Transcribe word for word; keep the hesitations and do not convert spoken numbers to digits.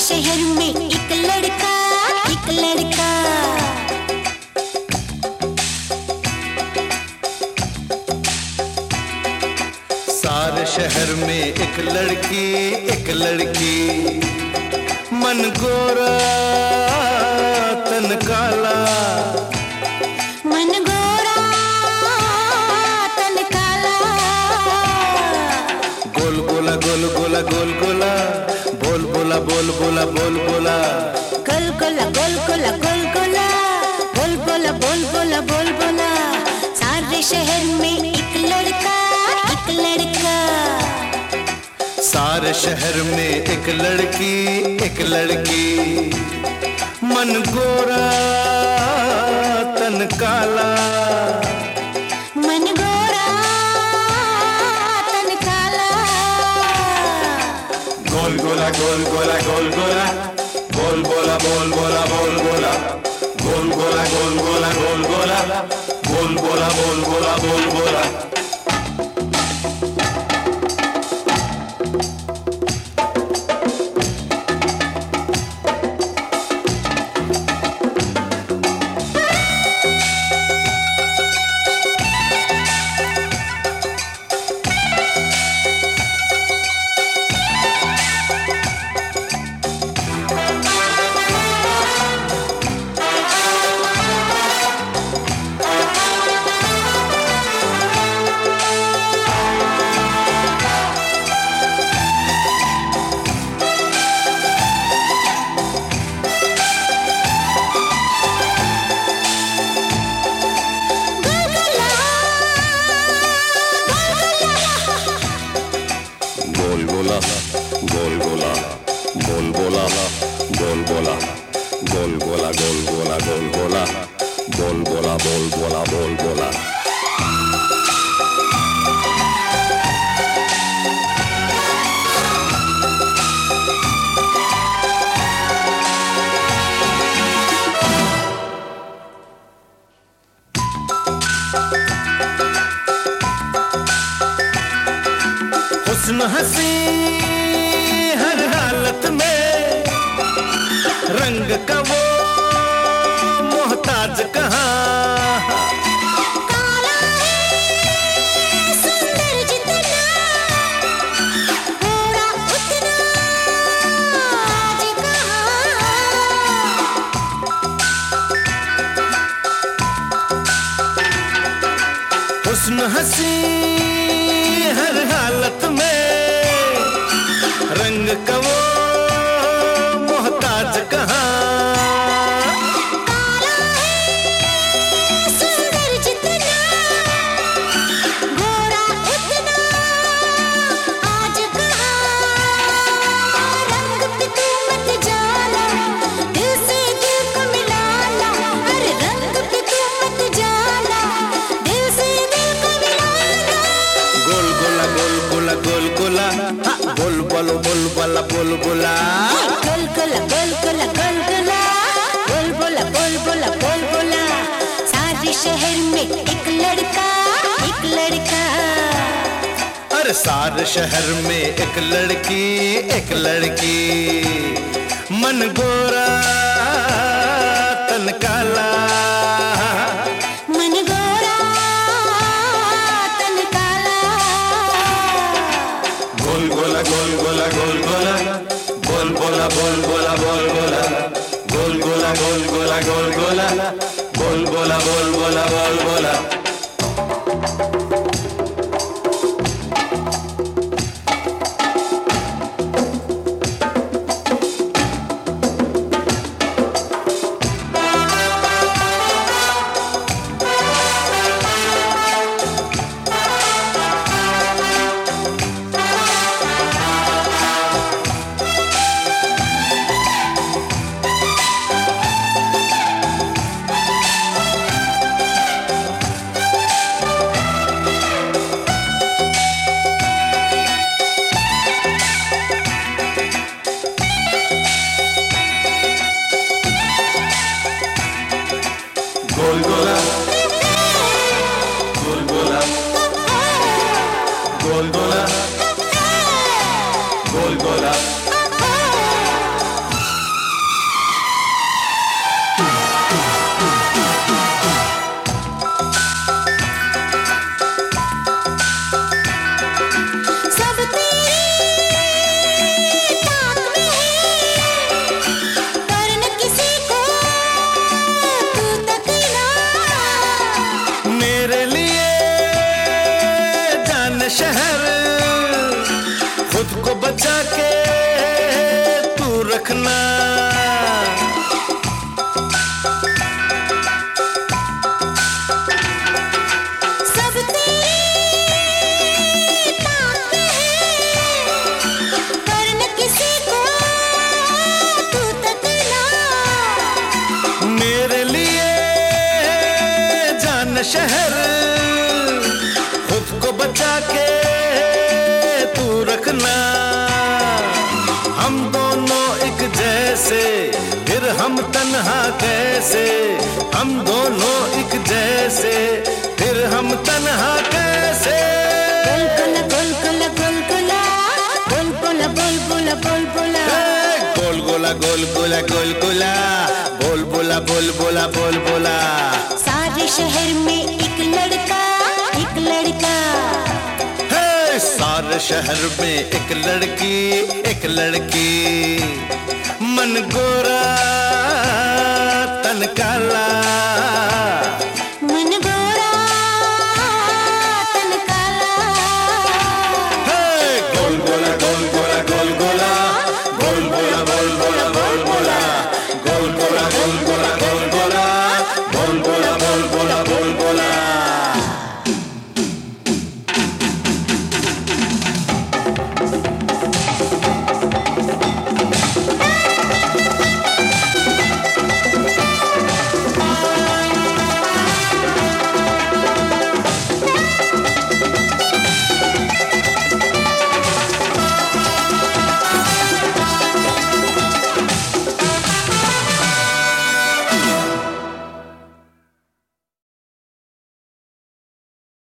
शहर में एक लड़का, एक लड़का। सारे शहर में एक लड़की, एक लड़की। मन गोरा तन काला, मन गोरा तन काला। गोल गोला गोल गोला गोल गोला, बोल बोला बोल बोला बोल बोला। गोल गोला गोल गोला गोल गोला, बोल बोला बोल बोला बोल बोला। सारे शहर में एक लड़का, एक लड़का। सारे शहर में एक लड़की, एक लड़की। मन गोरा तन काला, मन गोरा तन काला। गोल गोला गोल गोला गोल गोला, बोल बोला बोल बोला बोल बोला। गोल गोला गोल गोला गोल गोला, बोल बोला बोल बोला बोल बोला। गोल गोला बोल बोला, गोल बोला गोल गोला गोल गोला गोल गोला, बोल बोला बोल बोला बोल बोला। हुस्न हसी हर हालत में, रंग का वो मोहताज कहाँ। काला है सुंदर जितना, गोरा उतना आज कहाँ। हुस्न हसी हर हालत में, रंग का वो मोहताज कहाँ। काला है सुंदर जितना, गोरा उतना आज कहाँ। रंग पे तू मत जाना, दिल से दिल को मिलाना। अरे रंग पे तू मत जाना, दिल से दिल को मिलाना। गोल गोला गोल गोला गोल गोला, बोल बोलो बोल बोला बोल बोला। गोल गोला गोल गोला गोल गोला, बोल बोला बोल बोला बोल बोला। सारे शहर में एक लड़का, एक लड़का। अरे सारे शहर में एक लड़की, एक लड़की। मन गोरा तन काला, मन गोरा तन काला। गोल गोला गोल गोला गोल गोला, बोल बोला बोल बोला बोल बोला। गोल गोला गोल गोला गोल गोला, बोल बोला बोल बोला बोल बोला। गोल गोला गोल गोला गोल गोला गोल गोला। कैसे, फिर हम तन्हा कैसे, हम दोनों एक जैसे, फिर हम तन्हा कैसे। गोलगोला गोलगोला गोलगोला गोलगोला गोलगोला गोलगोला गोलगोला गोलगोला गोलगोला बोल बोला बोल बोला। सारे शहर में एक लड़का एक लड़का, है सारे शहर में एक लड़की एक लड़की, मन गोरा तन काला,